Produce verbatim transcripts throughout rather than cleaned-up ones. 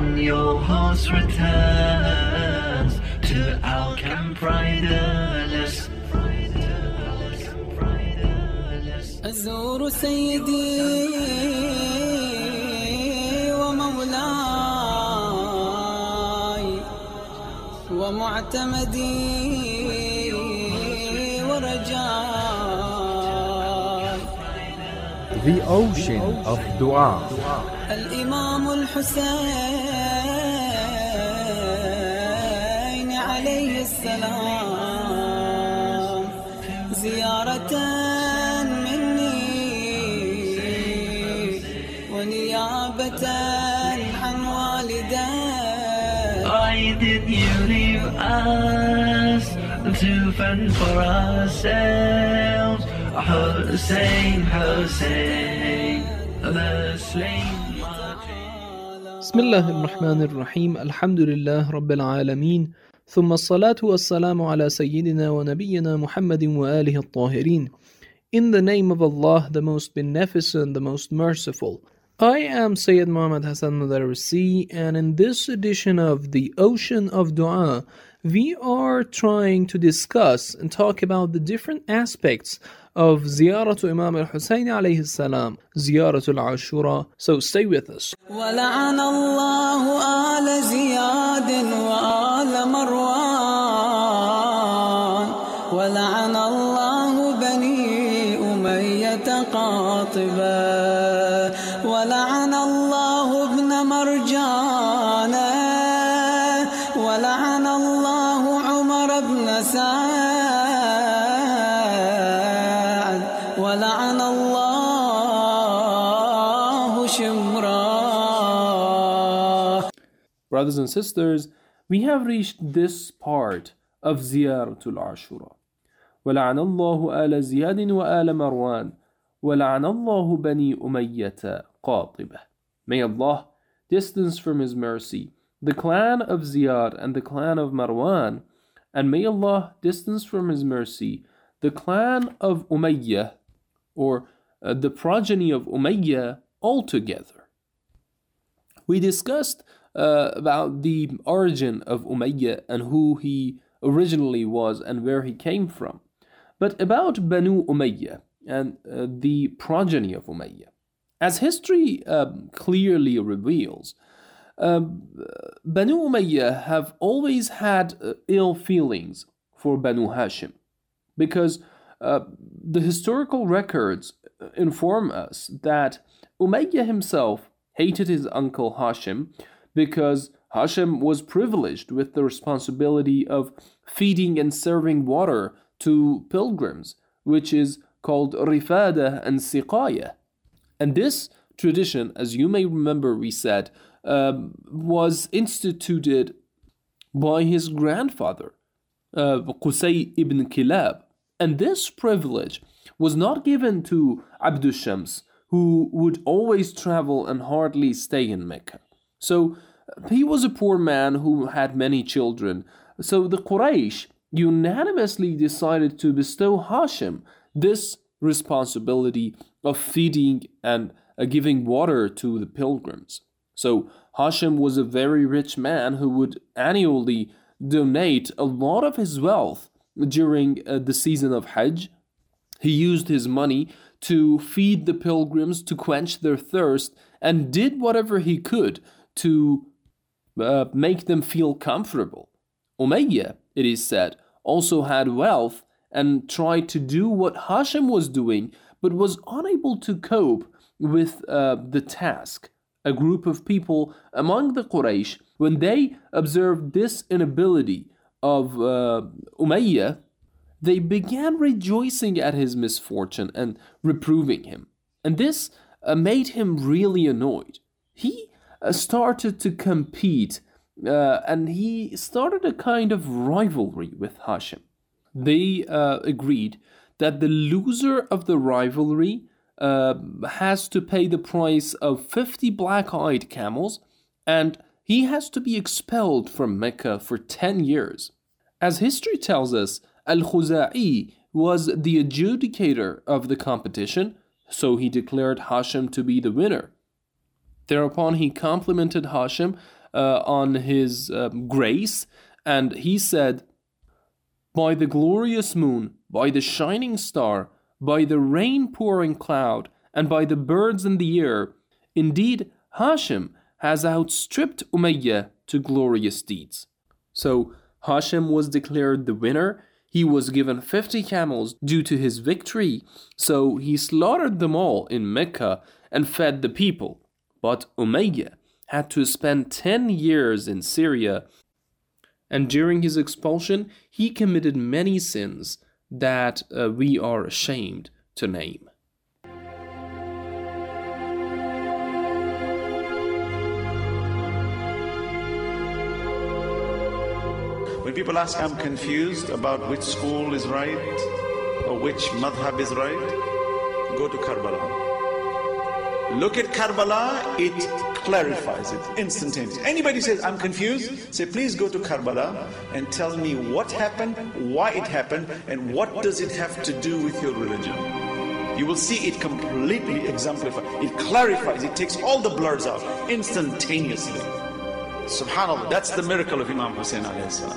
when your host returns to our camp riderless. أزور سيدي ومولاي ومعتمدي ورجاي. The ocean of dua. الإمام الحسين عليه السلام زيارة ونيابة عن والدي. Why did you leave us to fend for ourselves? Hussein, Hussein, the slain. بسم الله الرحمن الرحيم. الحمد لله رب العالمين، ثم الصلاة والسلام على سيدنا ونبينا محمد وآله الطاهرين. In the name of Allah, the most beneficent, the most merciful. I am Sayyid Muhammad Hassan Mudarrisi, and in this edition of the Ocean of Dua, we are trying to discuss and talk about the different aspects of Ziyaratu Imam al-Husayn alayhi salam, Ziyaratul Ashura. So stay with us. وَلَعَنَ اللَّهُ آلَ زِيَادٍ وَآلَ مَرْوَانٍ وَلَعَنَ اللَّهُ بَنِي أُمَيَّةَ قَاطِبًا وَلَعَنَ اللَّهُ ابْنَ مَرْجَانَ وَلَعَنَ اللَّهُ عُمَرَ بْنَ سَعْدٍ وَلَعَنَ اللَّهُ شِمْرًا. Brothers and sisters, we have reached this part of Ziyaratul Ashura. وَلَعَنَ اللَّهُ آلَ زِيَادٍ وَآلَ مَرْوَانٍ وَلَعَنَ اللَّهُ بَنِي أُمَيَّةَ قَاطِبَةً. May Allah distance from His mercy the clan of Ziyad and the clan of Marwan, and may Allah distance from His mercy the clan of Umayyah, or uh, the progeny of Umayyah altogether. We discussed uh, about the origin of Umayyah and who he originally was and where he came from. But about Banu Umayyah and uh, the progeny of Umayyah, as history uh, clearly reveals, uh, Banu Umayyah have always had uh, ill feelings for Banu Hashim, because uh, the historical records inform us that Umayyah himself hated his uncle Hashim because Hashim was privileged with the responsibility of feeding and serving water to pilgrims, which is called Rifada and Siqaya. And this tradition, as you may remember, we said, um, was instituted by his grandfather, uh, Qusay ibn Kilab. And this privilege was not given to Abdul Shams, who would always travel and hardly stay in Mecca. So he was a poor man who had many children. So the Quraysh unanimously decided to bestow Hashim this responsibility of feeding and uh, giving water to the pilgrims. So Hashim was a very rich man who would annually donate a lot of his wealth during uh, the season of Hajj. He used his money to feed the pilgrims, to quench their thirst, and did whatever he could to uh, make them feel comfortable. Umayyah, it is said, also had wealth and tried to do what Hashim was doing, but was unable to cope with uh, the task. A group of people among the Quraysh, when they observed this inability of uh, Umayyah, they began rejoicing at his misfortune and reproving him. And this uh, made him really annoyed. He uh, started to compete uh, and he started a kind of rivalry with Hashim. They uh, agreed that the loser of the rivalry uh, has to pay the price of fifty black-eyed camels, and he has to be expelled from Mecca for ten years. As history tells us, Al-Khuza'i was the adjudicator of the competition, so he declared Hashim to be the winner. Thereupon he complimented Hashim uh, on his um, grace, and he said, "By the glorious moon, by the shining star, by the rain-pouring cloud, and by the birds in the air, indeed Hashim has outstripped Umayyah to glorious deeds." So Hashim was declared the winner. He was given fifty camels due to his victory, so he slaughtered them all in Mecca and fed the people. But Umayyah had to spend ten years in Syria, and during his expulsion, he committed many sins that uh, we are ashamed to name. When people ask, I'm confused about which school is right or which madhab is right, go to Karbala. Look at Karbala, it clarifies it instantaneously. Anybody says, I'm confused, say, please go to Karbala and tell me what happened, why it happened, and what does it have to do with your religion. You will see it completely exemplified. It clarifies, it takes all the blurs out instantaneously. Subhanallah, that's the miracle of Imam Hussein alayhi salam.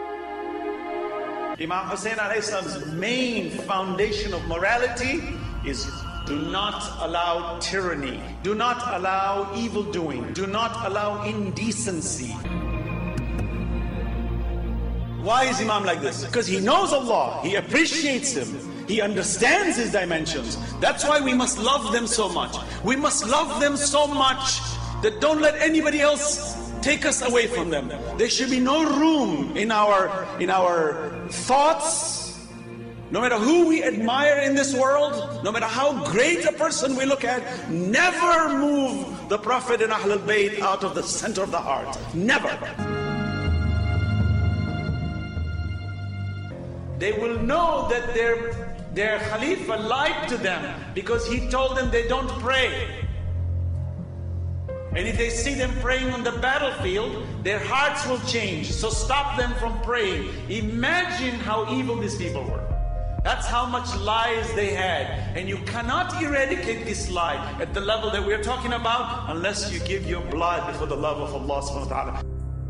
Imam Hussein alayhi salam's main foundation of morality is do not allow tyranny, do not allow evil doing, do not allow indecency. Why is Imam like this? Because he knows Allah, he appreciates Him, he understands His dimensions. That's why we must love them so much. We must love them so much that don't let anybody else take us away from them. There should be no room in our in our thoughts. No matter who we admire in this world, no matter how great a person we look at, never move the Prophet and Ahlul Bayt out of the center of the heart. Never. They will know that their their Khalifa lied to them because he told them they don't pray. And if they see them praying on the battlefield, their hearts will change. So stop them from praying. Imagine how evil these people were. That's how much lies they had. And you cannot eradicate this lie at the level that we're talking about unless you give your blood for the love of Allah subhanahu wa ta'ala.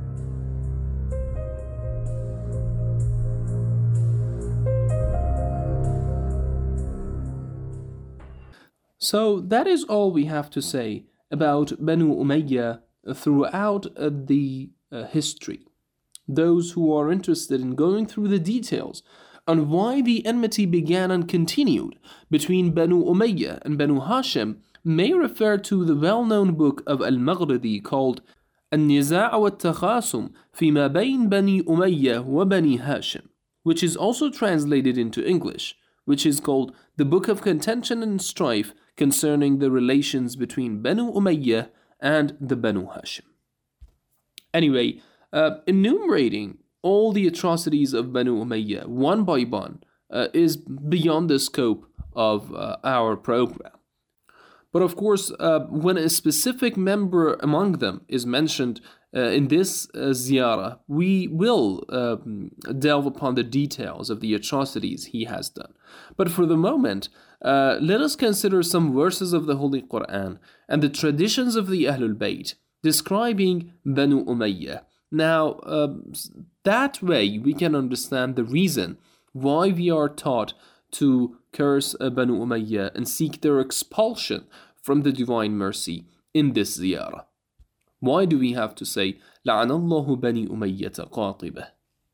So that is all we have to say about Banu Umayyah throughout uh, the uh, history. Those who are interested in going through the details on why the enmity began and continued between Banu Umayyah and Banu Hashim may refer to the well-known book of Al-Maghridi called النزاع والتخاصم فيما بين بني أمية وبني هاشم, which is also translated into English, which is called The Book of Contention and Strife Concerning the Relations Between Banu Umayyah and the Banu Hashim. Anyway, uh, enumerating all the atrocities of Banu Umayyah one by one uh, is beyond the scope of uh, our program. But of course, uh, when a specific member among them is mentioned uh, in this uh, ziyarah, we will uh, delve upon the details of the atrocities he has done. But for the moment, uh, let us consider some verses of the Holy Quran and the traditions of the Ahlul Bayt describing Banu Umayyah. Now, uh, that way we can understand the reason why we are taught to curse uh, Banu Umayyah and seek their expulsion from the Divine Mercy in this ziyarah. Why do we have to say, لَعَنَ اللَّهُ بَنِي أُمَيَّةَ قَاطِبَةً?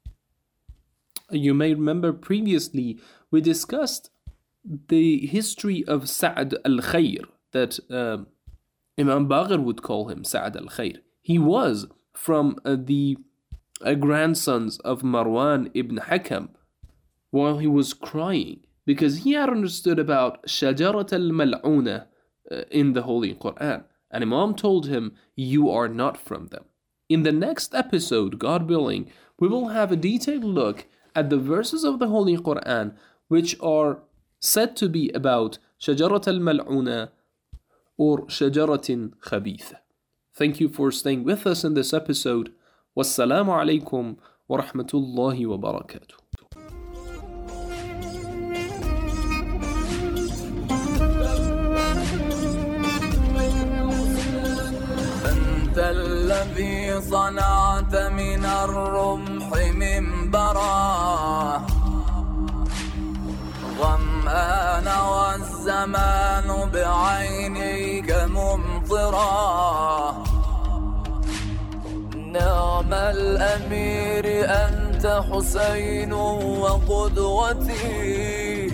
You may remember previously we discussed the history of Sa'd al-Khair, that uh, Imam Baqir would call him Sa'd al-Khair. He was from uh, the uh, grandsons of Marwan ibn Hakam while he was crying because he had understood about Shajarat al-Mal'una uh, in the Holy Quran. And Imam told him, you are not from them. In the next episode, God willing, we will have a detailed look at the verses of the Holy Quran which are said to be about Shajarat al-Mal'una or Shajaratin Khabitha. Thank you for staying with us in this episode. Wassalamu alaikum wa rahmatullahi wa barakatuh. أنت الذي صنعت من الرمح منبرا ظمآن والزمان بعينيك ممطرا نعم الأمير أنت حسين وقدوتي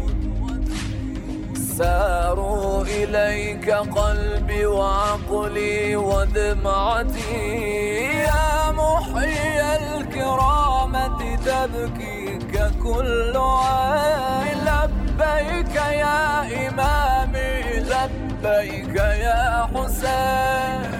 ساروا إليك قلبي وعقلي ودمعتي يا محيي الكرامة تبكيك كل عين لبيك يا إمامي لبيك يا حسين